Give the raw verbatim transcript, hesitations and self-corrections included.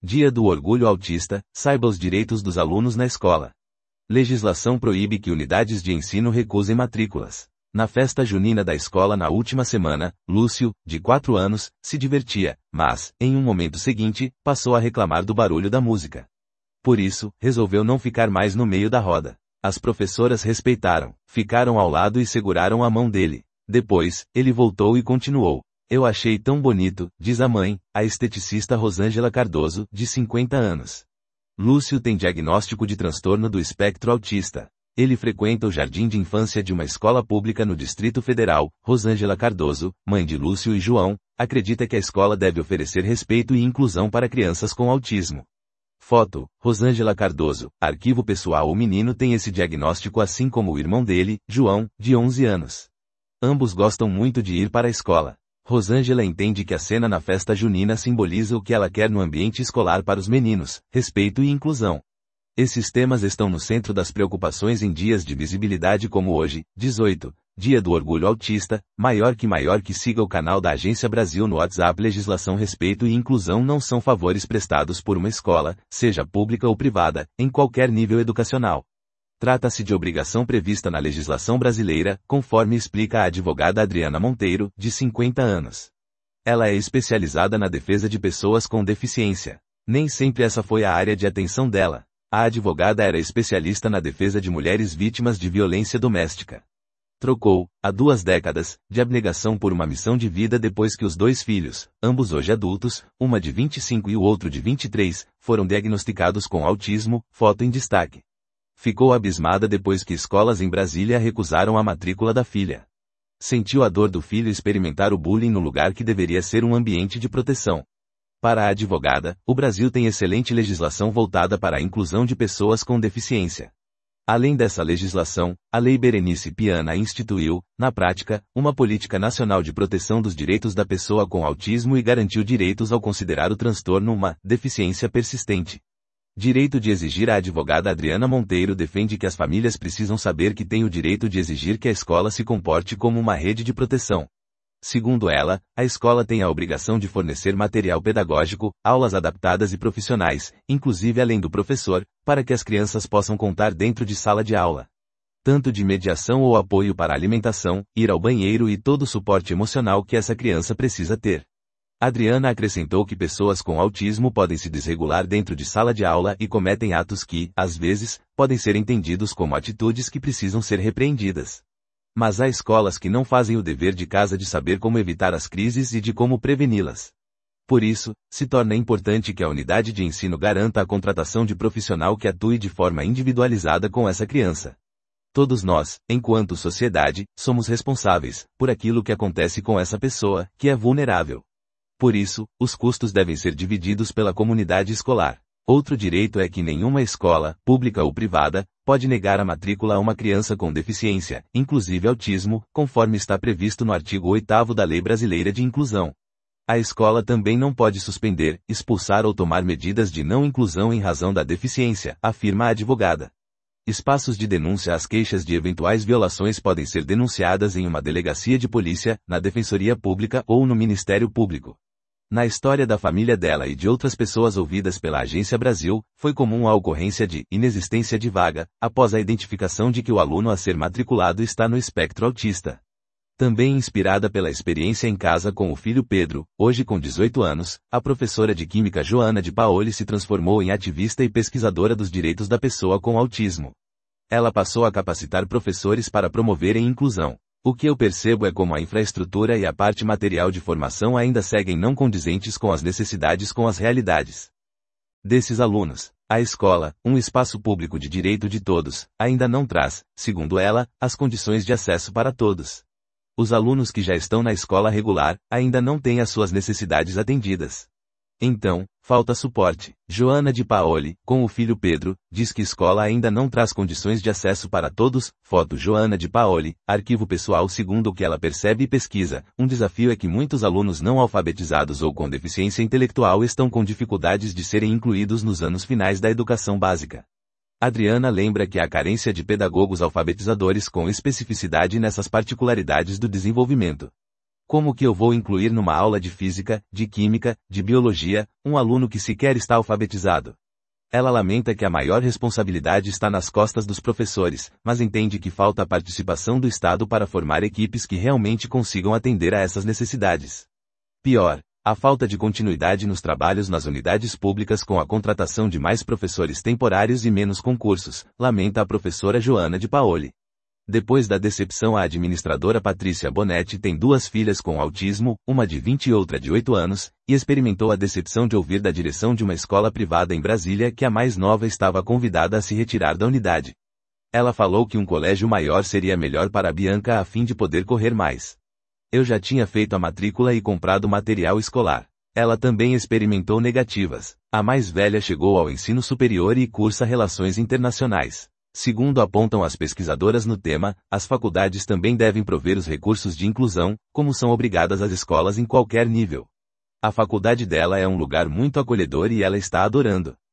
Dia do Orgulho Autista, saiba os direitos dos alunos na escola. Legislação proíbe que unidades de ensino recusem matrículas. Na festa junina da escola na última semana, Lúcio, de quatro anos, se divertia, mas, em um momento seguinte, passou a reclamar do barulho da música. Por isso, resolveu não ficar mais no meio da roda. As professoras respeitaram, ficaram ao lado e seguraram a mão dele. Depois, ele voltou e continuou. Eu achei tão bonito, diz a mãe, a esteticista Rosângela Cardoso, de cinquenta anos. Lúcio tem diagnóstico de transtorno do espectro autista. Ele frequenta o jardim de infância de uma escola pública no Distrito Federal. Rosângela Cardoso, mãe de Lúcio e João, acredita que a escola deve oferecer respeito e inclusão para crianças com autismo. Foto, Rosângela Cardoso, arquivo pessoal. O menino tem esse diagnóstico assim como o irmão dele, João, de onze anos. Ambos gostam muito de ir para a escola. Rosângela entende que a cena na festa junina simboliza o que ela quer no ambiente escolar para os meninos, respeito e inclusão. Esses temas estão no centro das preocupações em dias de visibilidade como hoje, dezoito, Dia do Orgulho Autista. Maior que maior que siga o canal da Agência Brasil no WhatsApp. Legislação, respeito e inclusão não são favores prestados por uma escola, seja pública ou privada, em qualquer nível educacional. Trata-se de obrigação prevista na legislação brasileira, conforme explica a advogada Adriana Monteiro, de cinquenta anos. Ela é especializada na defesa de pessoas com deficiência. Nem sempre essa foi a área de atenção dela. A advogada era especialista na defesa de mulheres vítimas de violência doméstica. Trocou, há duas décadas, de abnegação por uma missão de vida depois que os dois filhos, ambos hoje adultos, uma de vinte e cinco e o outro de vinte e três, foram diagnosticados com autismo. Foto em destaque. Ficou abismada depois que escolas em Brasília recusaram a matrícula da filha. Sentiu a dor do filho experimentar o bullying no lugar que deveria ser um ambiente de proteção. Para a advogada, o Brasil tem excelente legislação voltada para a inclusão de pessoas com deficiência. Além dessa legislação, a Lei Berenice Piana instituiu, na prática, uma política nacional de proteção dos direitos da pessoa com autismo e garantiu direitos ao considerar o transtorno uma deficiência persistente. Direito de exigir. A advogada Adriana Monteiro defende que as famílias precisam saber que têm o direito de exigir que a escola se comporte como uma rede de proteção. Segundo ela, a escola tem a obrigação de fornecer material pedagógico, aulas adaptadas e profissionais, inclusive além do professor, para que as crianças possam contar dentro de sala de aula. Tanto de mediação ou apoio para a alimentação, ir ao banheiro e todo o suporte emocional que essa criança precisa ter. Adriana acrescentou que pessoas com autismo podem se desregular dentro de sala de aula e cometem atos que, às vezes, podem ser entendidos como atitudes que precisam ser repreendidas. Mas há escolas que não fazem o dever de casa de saber como evitar as crises e de como preveni-las. Por isso, se torna importante que a unidade de ensino garanta a contratação de profissional que atue de forma individualizada com essa criança. Todos nós, enquanto sociedade, somos responsáveis por aquilo que acontece com essa pessoa, que é vulnerável. Por isso, os custos devem ser divididos pela comunidade escolar. Outro direito é que nenhuma escola, pública ou privada, pode negar a matrícula a uma criança com deficiência, inclusive autismo, conforme está previsto no artigo oitavo da Lei Brasileira de Inclusão. A escola também não pode suspender, expulsar ou tomar medidas de não inclusão em razão da deficiência, afirma a advogada. Espaços de denúncia. As queixas de eventuais violações podem ser denunciadas em uma delegacia de polícia, na Defensoria Pública ou no Ministério Público. Na história da família dela e de outras pessoas ouvidas pela Agência Brasil, foi comum a ocorrência de inexistência de vaga, após a identificação de que o aluno a ser matriculado está no espectro autista. Também inspirada pela experiência em casa com o filho Pedro, hoje com dezoito anos, a professora de Química Joana de Paoli se transformou em ativista e pesquisadora dos direitos da pessoa com autismo. Ela passou a capacitar professores para promoverem inclusão. O que eu percebo é como a infraestrutura e a parte material de formação ainda seguem não condizentes com as necessidades com as realidades desses alunos. A escola, um espaço público de direito de todos, ainda não traz, segundo ela, as condições de acesso para todos. Os alunos que já estão na escola regular, ainda não têm as suas necessidades atendidas. Então, falta suporte. Joana de Paoli, com o filho Pedro, diz que escola ainda não traz condições de acesso para todos. Foto Joana de Paoli, arquivo pessoal. Segundo o que ela percebe e pesquisa, um desafio é que muitos alunos não alfabetizados ou com deficiência intelectual estão com dificuldades de serem incluídos nos anos finais da educação básica. Adriana lembra que há carência de pedagogos alfabetizadores com especificidade nessas particularidades do desenvolvimento. Como que eu vou incluir numa aula de física, de química, de biologia, um aluno que sequer está alfabetizado? Ela lamenta que a maior responsabilidade está nas costas dos professores, mas entende que falta a participação do Estado para formar equipes que realmente consigam atender a essas necessidades. Pior, a falta de continuidade nos trabalhos nas unidades públicas com a contratação de mais professores temporários e menos concursos, lamenta a professora Joana de Paoli. Depois da decepção, a administradora Patrícia Bonetti tem duas filhas com autismo, uma de vinte e outra de oito anos, e experimentou a decepção de ouvir da direção de uma escola privada em Brasília que a mais nova estava convidada a se retirar da unidade. Ela falou que um colégio maior seria melhor para a Bianca a fim de poder correr mais. Eu já tinha feito a matrícula e comprado material escolar. Ela também experimentou negativas. A mais velha chegou ao ensino superior e cursa Relações Internacionais. Segundo apontam as pesquisadoras no tema, as faculdades também devem prover os recursos de inclusão, como são obrigadas as escolas em qualquer nível. A faculdade dela é um lugar muito acolhedor e ela está adorando.